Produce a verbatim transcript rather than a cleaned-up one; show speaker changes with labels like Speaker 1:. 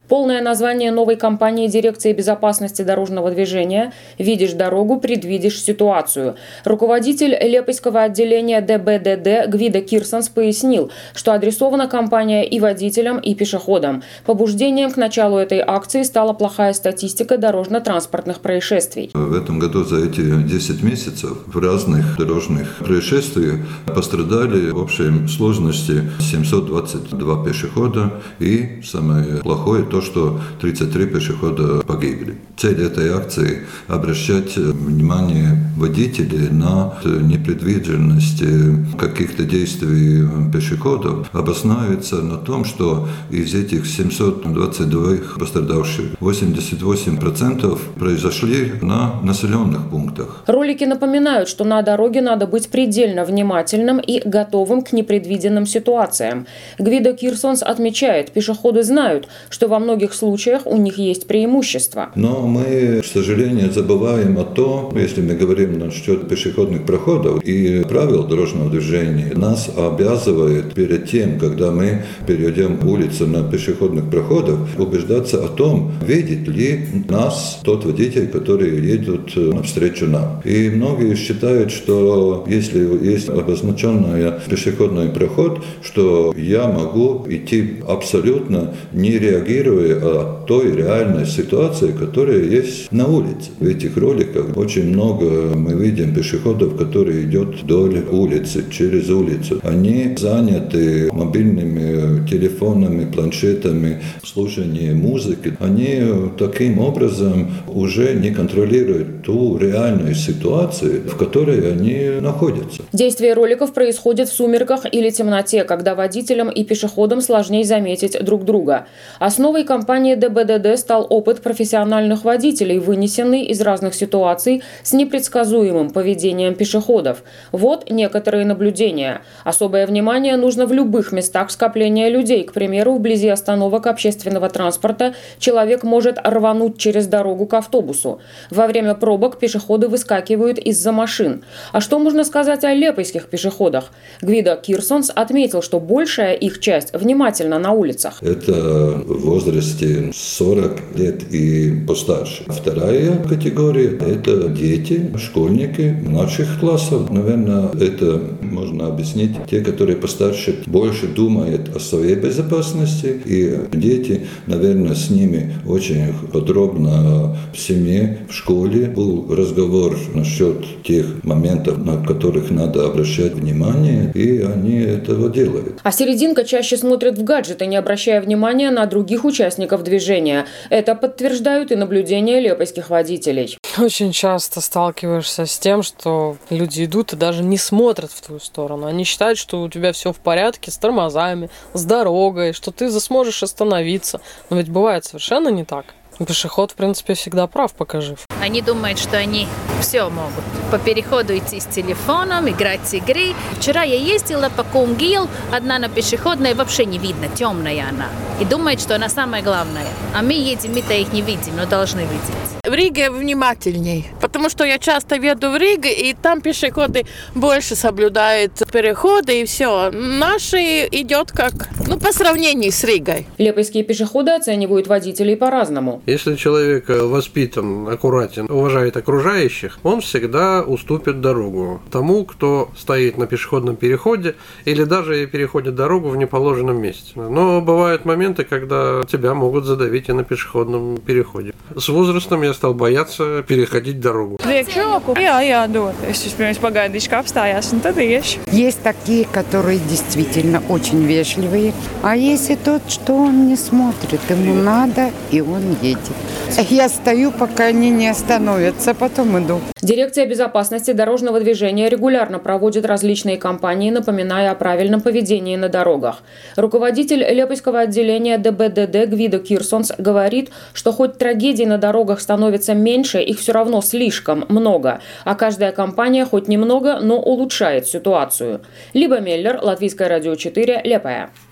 Speaker 1: Полное название новой кампании Дирекции безопасности дорожного движения «Видишь дорогу, предвидишь ситуацию». Руководитель Лепойского отделения дэ бэ дэ дэ Гвидо Кирсонс пояснил, что адресована кампания и водителям, и пешеходам. Побуждением к началу этой акции стала плохая статистика дорожно-транспортных происшествий.
Speaker 2: В этом году за эти десять месяцев в разных дорожных происшествиях пострадали в общей сложности семьсот двадцать два пешехода, и самое плохое то, что тридцать три пешехода погибли. Цель этой акции – обращать внимание водителей на непредвиденность каких-то действий пешеходов. Обосновывается на том, что из этих семьсот двадцать два пострадавших восемьдесят восемь процентов произошли на населенных пунктах.
Speaker 1: Ролики напоминают, что на дороге надо быть предельно внимательным и готовым к непредвиденным ситуациям. Гвидо Кирсонс отмечает, пешеходы знают, что во многих случаях у них есть преимущество.
Speaker 2: Но мы, к сожалению, забываем о том, если мы говорим насчет пешеходных проходов и правил дорожного движения, нас обязывает перед тем, когда мы перейдем улицу на пешеходных проходах, убеждаться о том, видит ли нас тот водитель, который едет навстречу нам. И многие считают, что если есть обозначенный пешеходный проход, что я могу идти абсолютно не реагируя от той реальной ситуации, которая есть на улице. В этих роликах очень много мы видим пешеходов, которые идут вдоль улицы, через улицу. Они заняты мобильными телефонами, планшетами, слушанием музыки. Они таким образом уже не контролируют ту реальную ситуацию, в которой они находятся.
Speaker 1: Действие роликов происходит в сумерках или темноте, когда водителям и пешеходам сложнее заметить друг друга. Основой кампании дэ бэ дэ дэ стал опыт профессиональных водителей, вынесенный из разных ситуаций с непредсказуемым поведением пешеходов. Вот некоторые наблюдения. Особое внимание нужно в любых местах скопления людей. К примеру, вблизи остановок общественного транспорта человек может рвануть через дорогу к автобусу. Во время пробок пешеходы выскакивают из-за машин. А что можно сказать о лепойских пешеходах? Гвидо Кирсонс отметил, что большая их часть внимательна на улицах.
Speaker 2: Это в возрасте сорок лет и постарше. Вторая категория – это дети, школьники младших классов. Наверное, это можно объяснить. Те, которые постарше, больше думают о своей безопасности. И дети, наверное, с ними очень подробно в семье, в школе был разговор насчет тех моментов, на которых надо обращать внимание, и они этого делают.
Speaker 1: А серединка чаще смотрит в гаджеты, не обращая внимания на других участников движения. Это подтверждают и наблюдения лепойских водителей.
Speaker 3: Очень часто сталкиваешься с тем, что люди идут и даже не смотрят в твою сторону. Они считают, что у тебя все в порядке с тормозами, с дорогой, что ты сможешь остановиться. Но ведь бывает совершенно не так. Пешеход, в принципе, всегда прав, пока жив.
Speaker 4: Они думают, что они все могут. По переходу идти с телефоном, играть в игры. Вчера я ездила по Кунгил, одна на пешеходной, вообще не видно, темная она. И думает, что она самая главная. А мы едем, мы-то их не видим, но должны видеть.
Speaker 5: В Риге внимательней, потому что я часто еду в Ригу, и там пешеходы больше соблюдают переходы, и все. Наши идет как, ну, по сравнению с Ригой.
Speaker 1: Лепойские пешеходы оценивают водителей по-разному.
Speaker 6: Если человек воспитан, аккуратен, уважает окружающих, он всегда уступит дорогу тому, кто стоит на пешеходном переходе или даже переходит дорогу в неположенном месте. Но бывают моменты, когда тебя могут задавить и на пешеходном переходе. С возрастом я стал бояться переходить дорогу.
Speaker 7: Jā, jā, dot. Es vispirms pagaidīšu, kā apstājās, un tad iešu.
Speaker 8: Есть такие, которые действительно очень вежливые, а есть и тот, что он не смотрит, ему надо, и он едет. Я стою, пока они не остановятся, потом иду.
Speaker 1: Дирекция безопасности дорожного движения регулярно проводит различные кампании, напоминая о правильном поведении на дорогах. Руководитель Лепойского отделения дэ бэ дэ дэ Гвидо Кирсонс говорит, что хоть трагедий на дорогах становится меньше, их все равно слишком много, а каждая кампания хоть немного, но улучшает ситуацию. Либо Меллер, Латвийское радио четыре, Лепая.